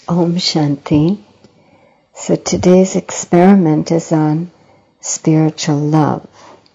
Om Shanti. So today's experiment is on spiritual love.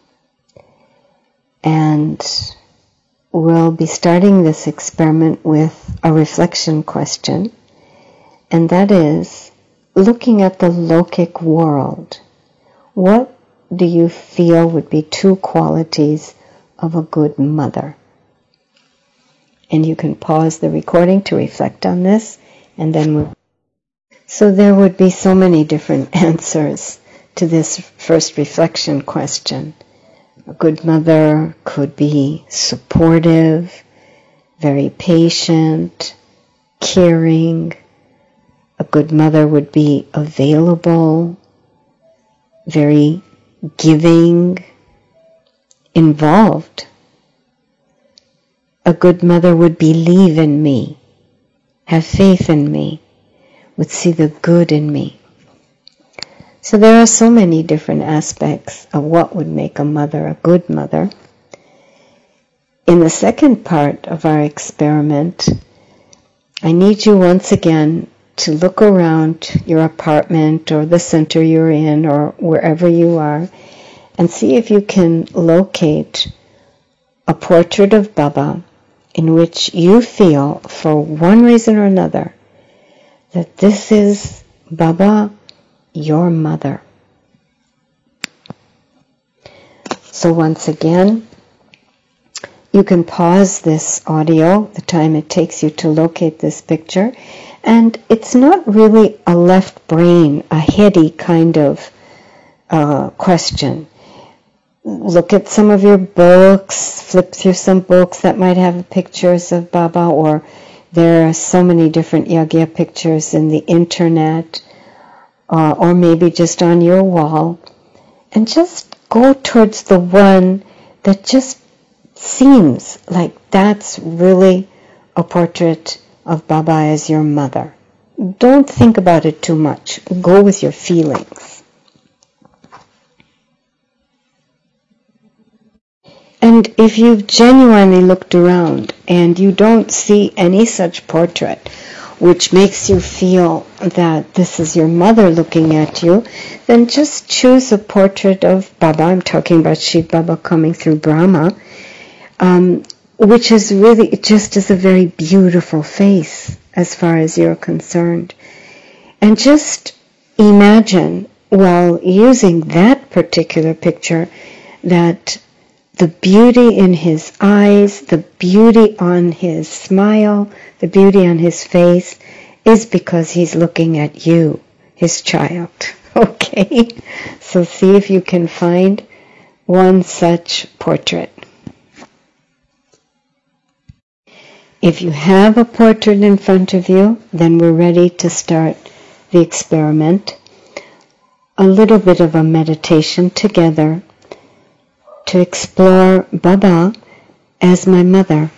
And we'll be starting this experiment with a reflection question. And that is, looking at the lokic world, what do you feel would be two qualities of a good mother? And you can pause the recording to reflect on this, and then so there would be so many different answers to this first reflection question. A good mother could be supportive, very patient, caring. A good mother would be available, very giving, involved. A good mother would believe in me, have faith in me, would see the good in me. So there are so many different aspects of what would make a mother a good mother. In the second part of our experiment, I need you once again to look around your apartment or the center you're in or wherever you are and see if you can locate a portrait of Baba in which you feel, for one reason or another, that this is Baba, your mother. So once again, you can pause this audio, the time it takes you to locate this picture, and it's not really a left brain, a heady kind of question. Look at some of your books, flip through some books that might have pictures of Baba, or there are so many different Yagya pictures in the internet, or maybe just on your wall, and just go towards the one that just seems like that's really a portrait of Baba as your mother. Don't think about it too much. Go with your feelings. And if you've genuinely looked around and you don't see any such portrait which makes you feel that this is your mother looking at you, then just choose a portrait of Baba. I'm talking about Shiv Baba coming through Brahma, which is really just as a very beautiful face as far as you're concerned. And just imagine, while using that particular picture, that the beauty in his eyes, the beauty on his smile, the beauty on his face is because he's looking at you, his child. Okay? So see if you can find one such portrait. If you have a portrait in front of you, then we're ready to start the experiment. A little bit of a meditation together to explore Baba as my mother.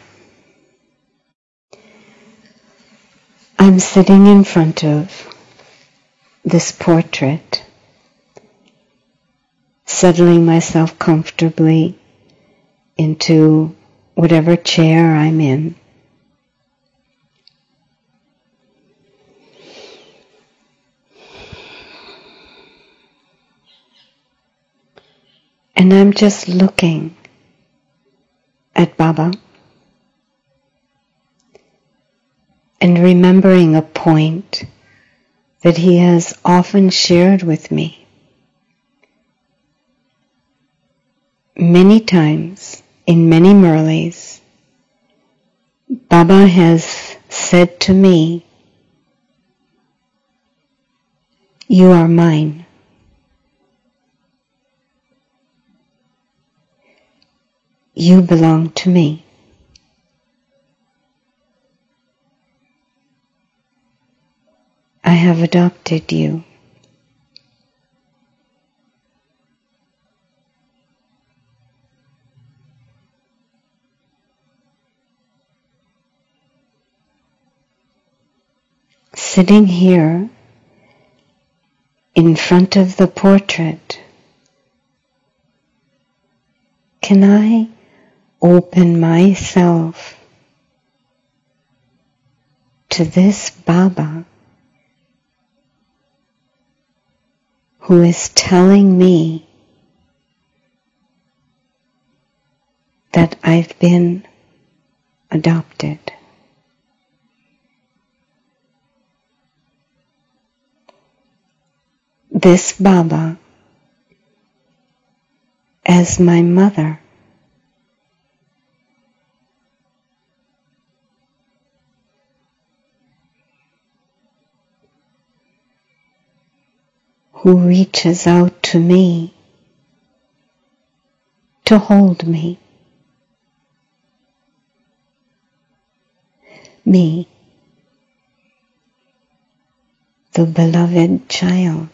I'm sitting in front of this portrait, settling myself comfortably into whatever chair I'm in. And I'm just looking at Baba and remembering a point that he has often shared with me. Many times, in many Murlis, Baba has said to me, "You are mine." You belong to me. I have adopted you. Sitting here in front of the portrait, can I open myself to this Baba who is telling me that I've been adopted. This Baba as my mother who reaches out to me to hold me. Me, the beloved child.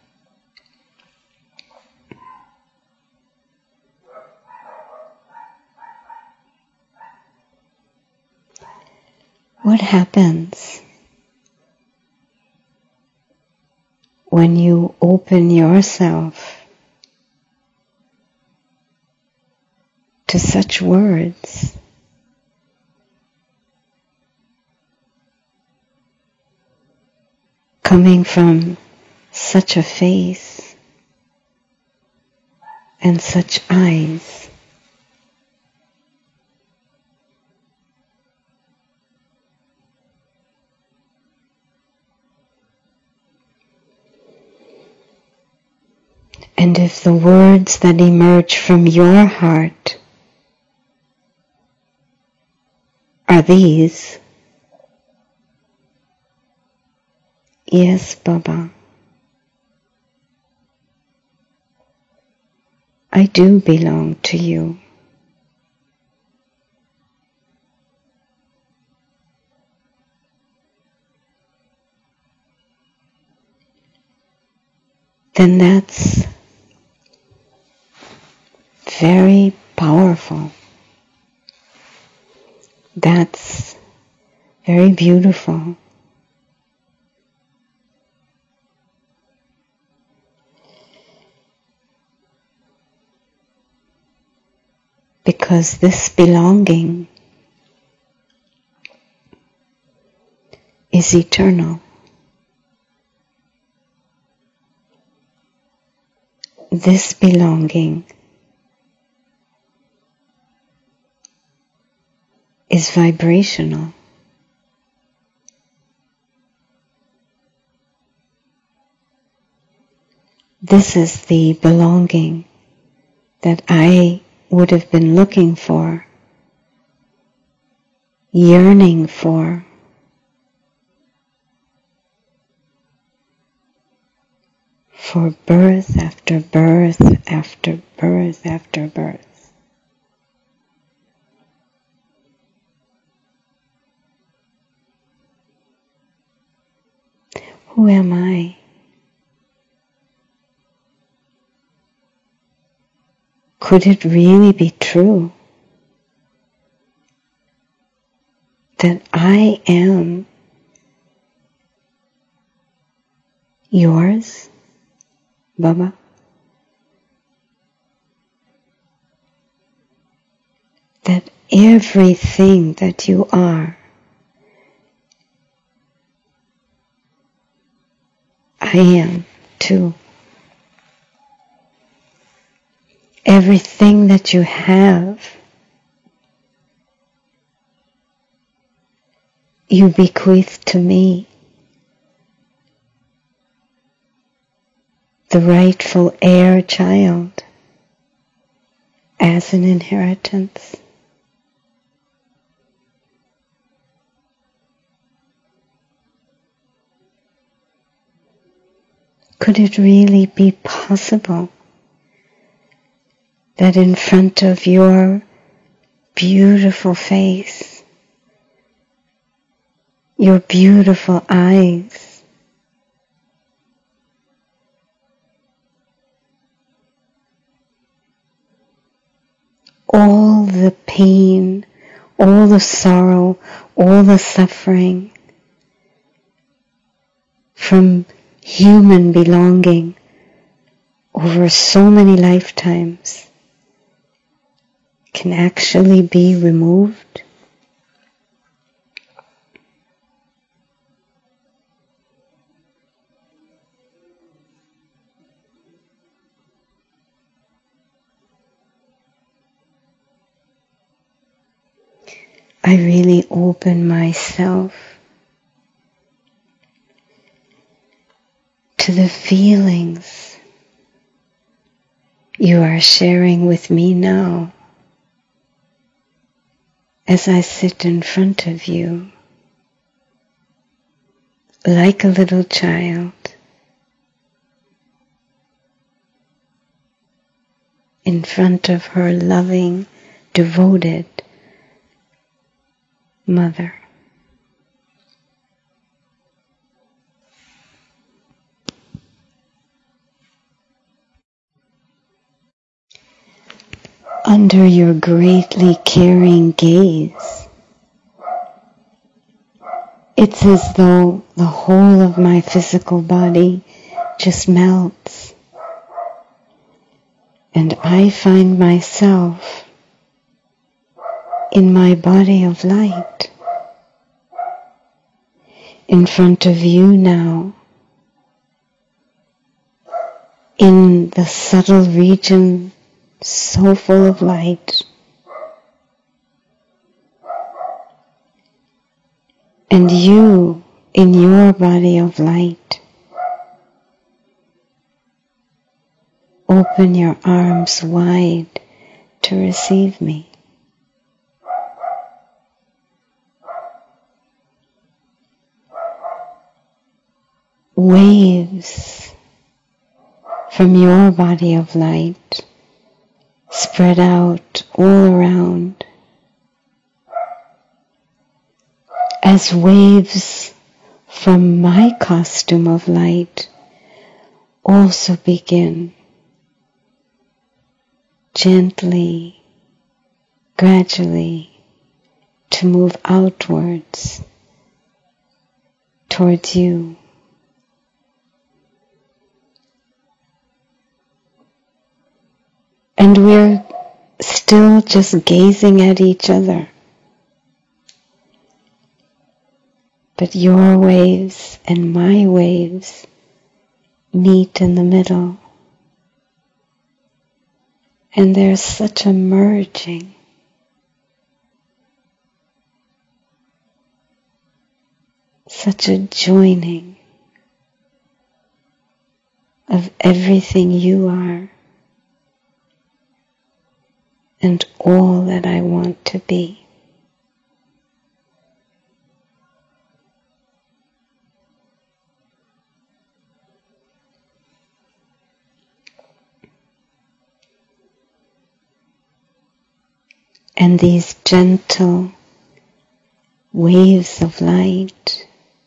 What happens when you open yourself to such words? Coming from such a face and such eyes. And if the words that emerge from your heart are these, yes, Baba, I do belong to you. Then that's very powerful. That's very beautiful. Because this belonging is eternal. This belonging is vibrational. This is the belonging that I would have been looking for, yearning for birth after birth after birth after birth. Who am I? Could it really be true that I am yours, Baba? That everything that you are, I am too. Everything that you have, you bequeath to me, the rightful heir child, as an inheritance. Could it really be possible that in front of your beautiful face, your beautiful eyes, all the pain, all the sorrow, all the suffering from human belonging over so many lifetimes can actually be removed? I really open myself to the feelings you are sharing with me now as I sit in front of you like a little child in front of her loving, devoted mother. Under your greatly caring gaze, it's as though the whole of my physical body just melts, and I find myself in my body of light, in front of you now, in the subtle region so full of light, and you in your body of light. Open your arms wide to receive me. Waves from your body of light spread out all around as waves from my costume of light also begin gently, gradually to move outwards towards you. And we're still just gazing at each other. But your waves and my waves meet in the middle. And there's such a merging. Such a joining of everything you are and all that I want to be. And these gentle waves of light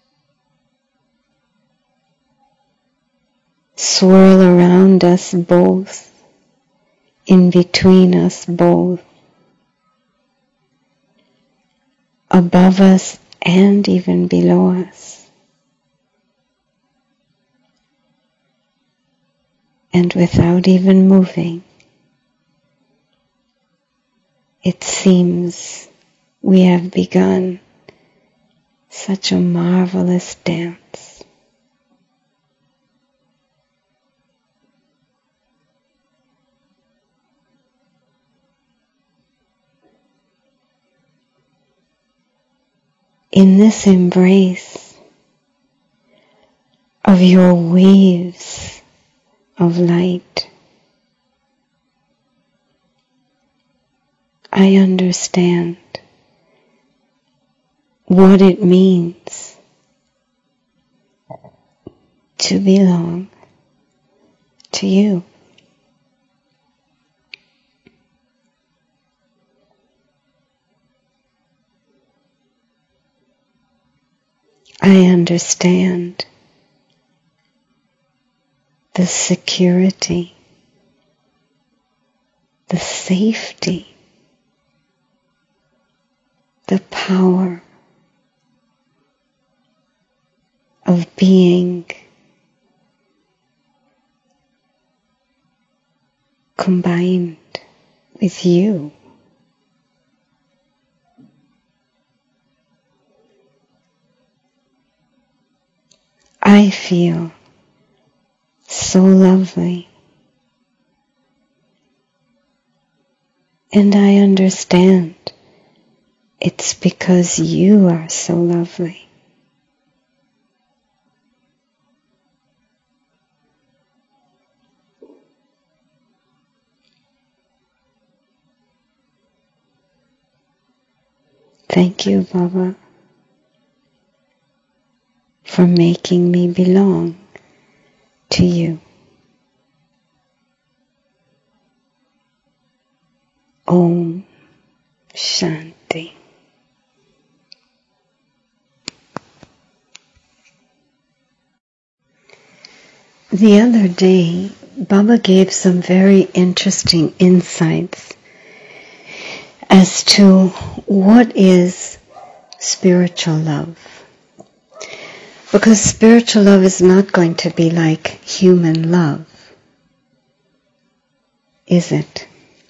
swirl around us both, in between us both, above us and even below us. And without even moving, it seems we have begun such a marvelous dance. In this embrace of your waves of light, I understand what it means to belong to you. I understand the security, the safety, the power of being combined with you. I feel so lovely, and I understand It's because you are so lovely. Thank you, Baba, for making me belong to you. Om Shanti. The other day, Baba gave some very interesting insights as to what is spiritual love. Because spiritual love is not going to be like human love, is it?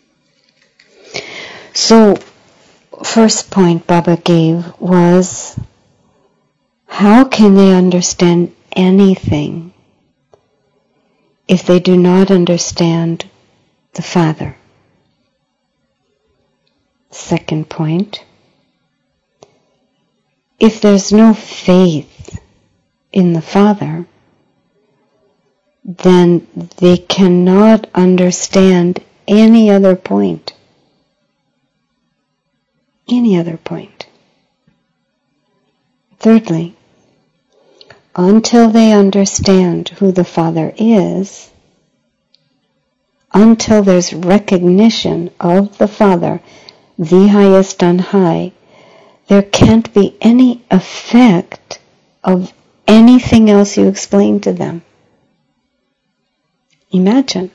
So, first point Baba gave was, how can they understand anything if they do not understand the Father? Second point, if there's no faith in the Father, then they cannot understand any other point. Any other point. Thirdly, until they understand who the Father is, until there's recognition of the Father, the highest on high, there can't be any effect of anything else you explain to them. Imagine.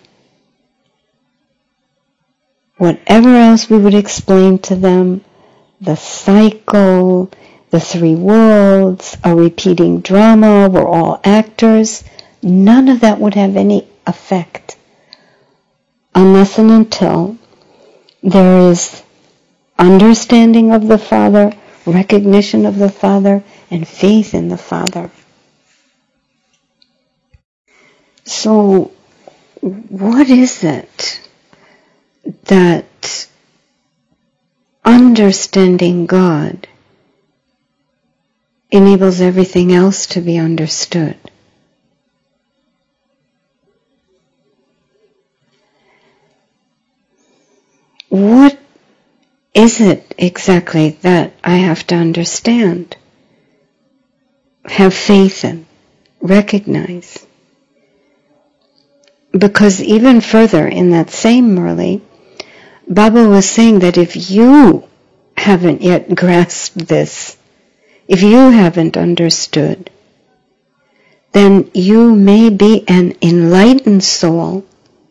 Whatever else we would explain to them, the cycle, the three worlds, a repeating drama, we're all actors, none of that would have any effect unless and until there is understanding of the Father, recognition of the Father, and faith in the Father. So, what is it that understanding God enables everything else to be understood? What is it exactly that I have to understand, have faith in, recognize? Because even further in that same Murli, Baba was saying that if you haven't yet grasped this, if you haven't understood, then you may be an enlightened soul,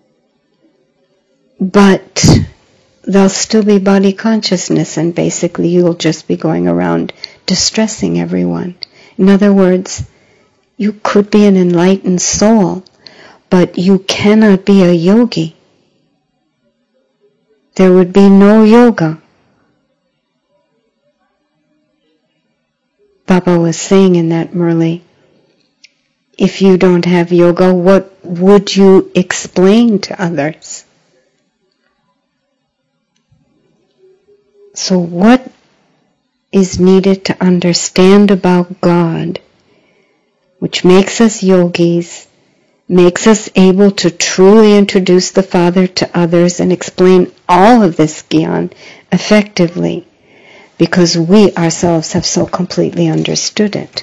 but there'll still be body consciousness, and basically you'll just be going around distressing everyone. In other words, you could be an enlightened soul, but you cannot be a yogi. There would be no yoga. Baba was saying in that Murli, if you don't have yoga, what would you explain to others? So what is needed to understand about God, which makes us yogis, makes us able to truly introduce the Father to others and explain all of this Gyan effectively, because we ourselves have so completely understood it.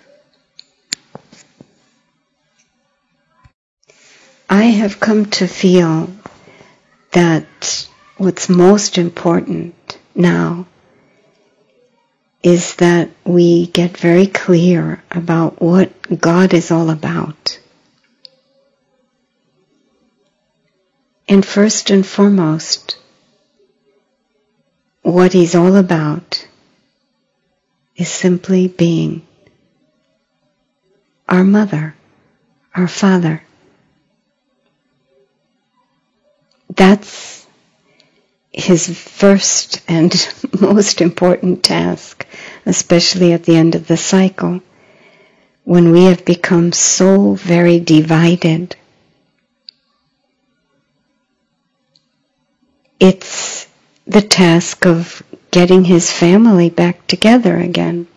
I have come to feel that what's most important now is that we get very clear about what God is all about. And first and foremost, what He's all about is simply being our mother, our Father. That's His first and most important task, especially at the end of the cycle, when we have become so very divided. It's the task of getting his family back together again.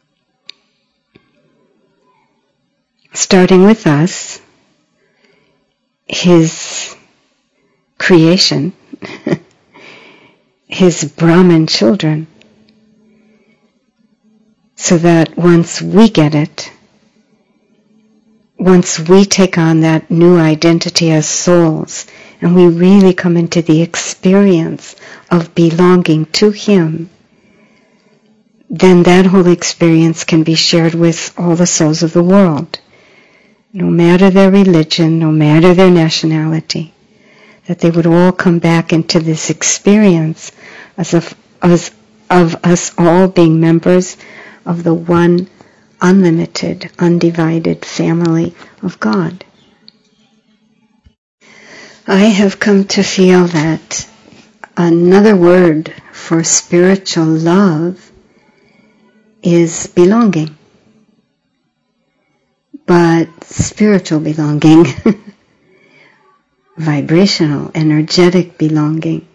Starting with us, his creation, his Brahman children, so that once we get it, once we take on that new identity as souls, and we really come into the experience of belonging to him, then that whole experience can be shared with all the souls of the world, no matter their religion, no matter their nationality, that they would all come back into this experience of us all being members of the one unlimited, undivided family of God. I have come to feel that another word for spiritual love is belonging. But spiritual belonging, vibrational, energetic belonging,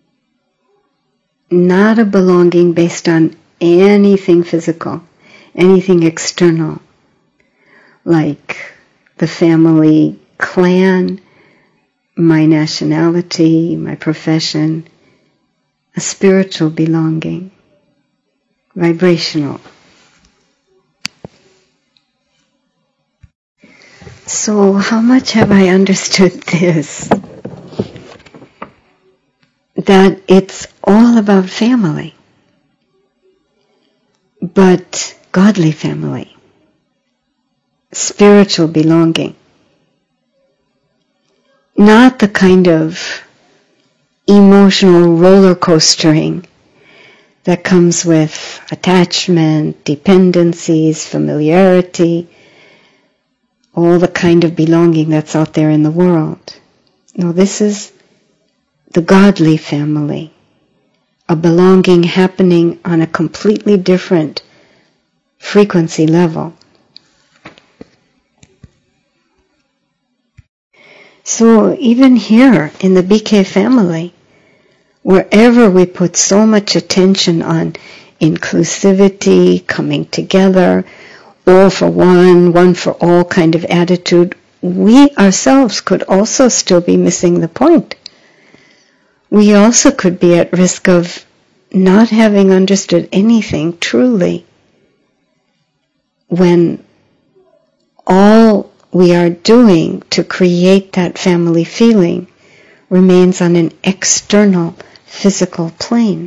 not a belonging based on anything physical, anything external, like the family clan, my nationality, my profession. A spiritual belonging, vibrational. So how much have I understood this? That it's all about family, but godly family, spiritual belonging. Not the kind of emotional roller coastering that comes with attachment, dependencies, familiarity, all the kind of belonging that's out there in the world. No, this is the godly family, a belonging happening on a completely different frequency level. So even here in the BK family, wherever we put so much attention on inclusivity, coming together, all for one for all kind of attitude, we ourselves could also still be missing the point. We also could be at risk of not having understood anything truly when all we are doing to create that family feeling remains on an external physical plane.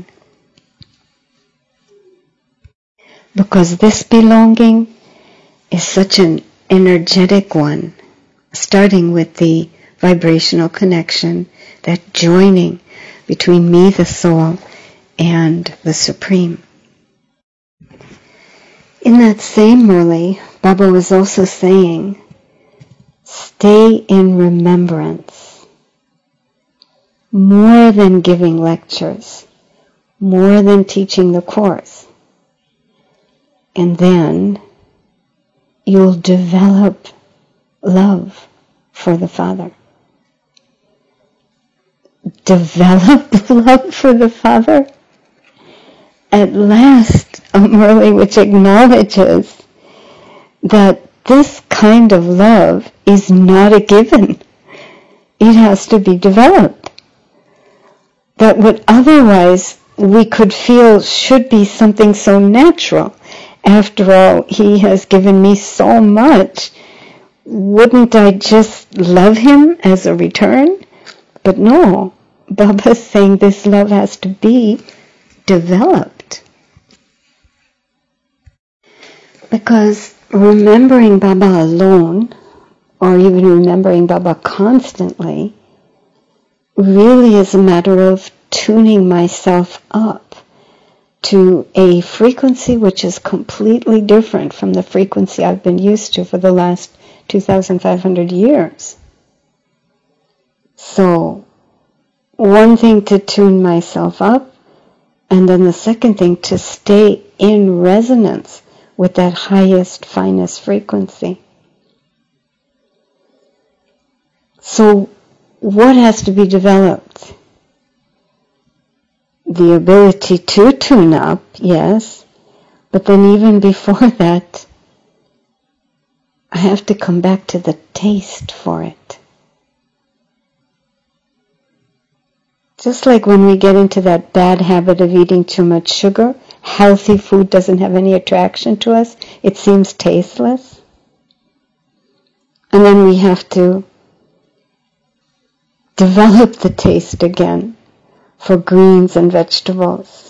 Because this belonging is such an energetic one, starting with the vibrational connection, that joining between me, the soul, and the Supreme. In that same Murli, Baba was also saying, stay in remembrance, more than giving lectures, more than teaching the course. And then you'll develop love for the Father. Develop love for the Father? At last, a Murli which acknowledges that this kind of love is not a given. It has to be developed. That what otherwise we could feel should be something so natural. After all, he has given me so much. Wouldn't I just love him as a return? But no, Baba's saying this love has to be developed. Because remembering Baba alone, or even remembering Baba constantly, really is a matter of tuning myself up to a frequency which is completely different from the frequency I've been used to for the last 2,500 years. So, one thing to tune myself up, and then the second thing to stay in resonance with that highest, finest frequency. So, what has to be developed? the ability to tune up, yes, but then even before that, I have to come back to the taste for it. Just like when we get into that bad habit of eating too much sugar, healthy food doesn't have any attraction to us. It seems tasteless. And then we have to develop the taste again for greens and vegetables.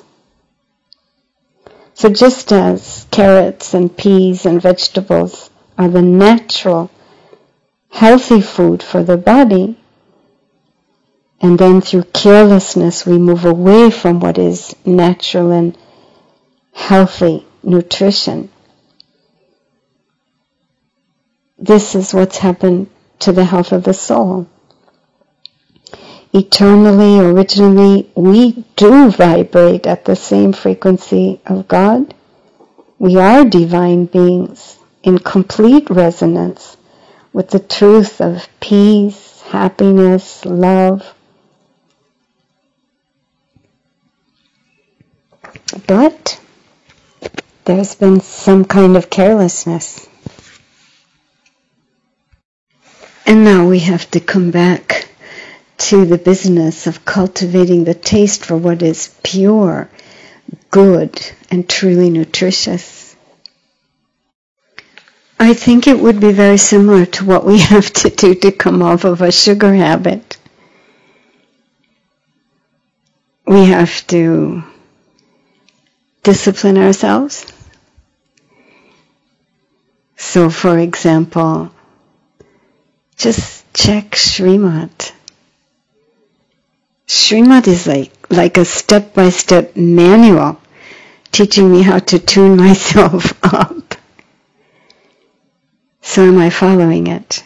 So just as carrots and peas and vegetables are the natural, healthy food for the body, and then through carelessness we move away from what is natural and healthy nutrition. This is what's happened to the health of the soul. Eternally, originally, we do vibrate at the same frequency of God. We are divine beings in complete resonance with the truth of peace, happiness, love. But there's been some kind of carelessness. And now we have to come back to the business of cultivating the taste for what is pure, good, and truly nutritious. I think it would be very similar to what we have to do to come off of a sugar habit. We have to discipline ourselves. So, for example, just check Srimad. Srimad is like a step-by-step manual teaching me how to tune myself up. So am I following it?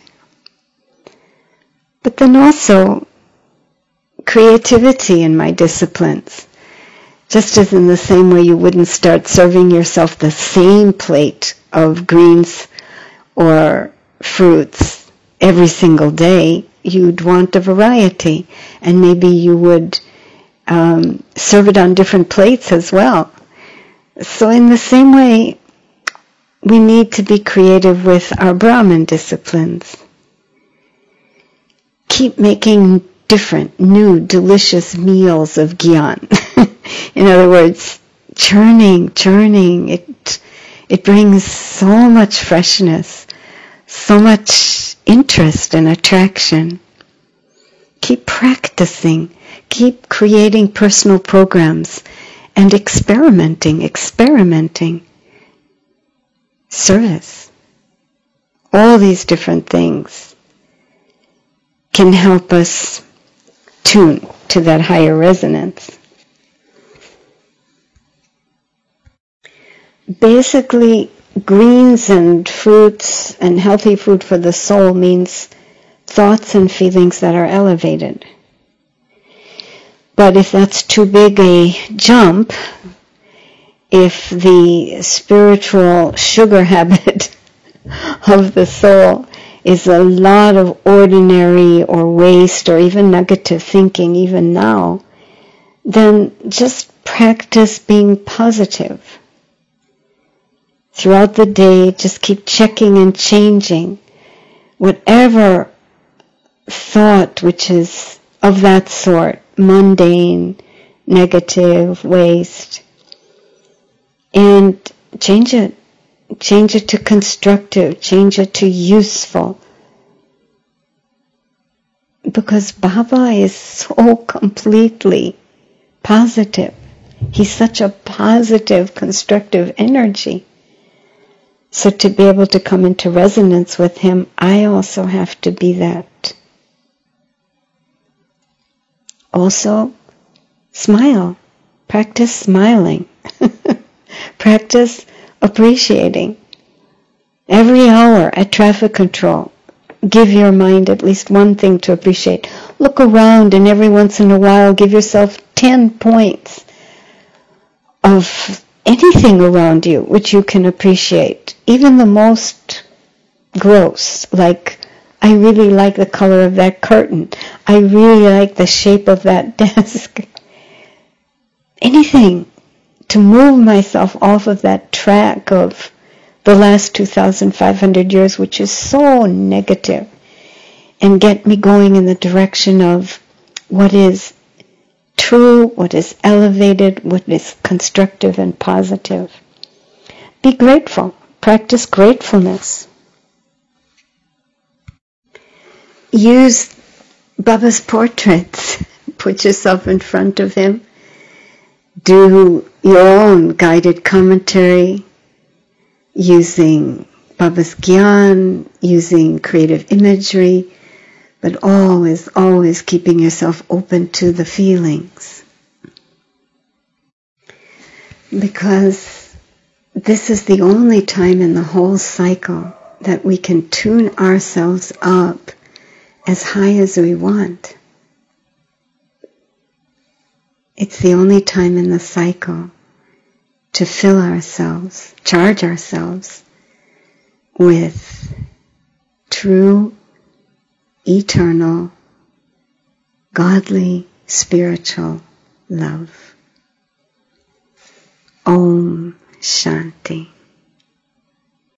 But then also creativity in my disciplines. Just as in the same way you wouldn't start serving yourself the same plate of greens or fruits every single day, you'd want a variety, and maybe you would serve it on different plates as well. So in the same way, we need to be creative with our Brahman disciplines. Keep making different, new, delicious meals of Gyan. In other words, churning. It brings so much freshness, so much interest and attraction. Keep practicing. Keep creating personal programs and experimenting. Service. All these different things can help us tune to that higher resonance. Basically, greens and fruits and healthy food for the soul means thoughts and feelings that are elevated. But if that's too big a jump, if the spiritual sugar habit of the soul is a lot of ordinary or waste or even negative thinking even now, then just practice being positive. Throughout the day, just keep checking and changing whatever thought which is of that sort, mundane, negative, waste, and change it. Change it to constructive, change it to useful. Because Baba is so completely positive. He's such a positive, constructive energy. So to be able to come into resonance with him, I also have to be that. Also, smile. Practice smiling. Practice appreciating. Every hour at traffic control, give your mind at least one thing to appreciate. Look around and every once in a while give yourself 10 points of anything around you which you can appreciate. Even the most gross, like, I really like the color of that curtain. I really like the shape of that desk. anything to move myself off of that track of the last 2,500 years, which is so negative, and get me going in the direction of what is true, what is elevated, what is constructive and positive. Be grateful. Practice gratefulness. Use Baba's portraits. Put yourself in front of him. Do your own guided commentary using Baba's Gyan, using creative imagery, but always, always keeping yourself open to the feelings. Because this is the only time in the whole cycle that we can tune ourselves up as high as we want. It's the only time in the cycle to fill ourselves, charge ourselves with true, eternal, godly, spiritual love. Om Shanti.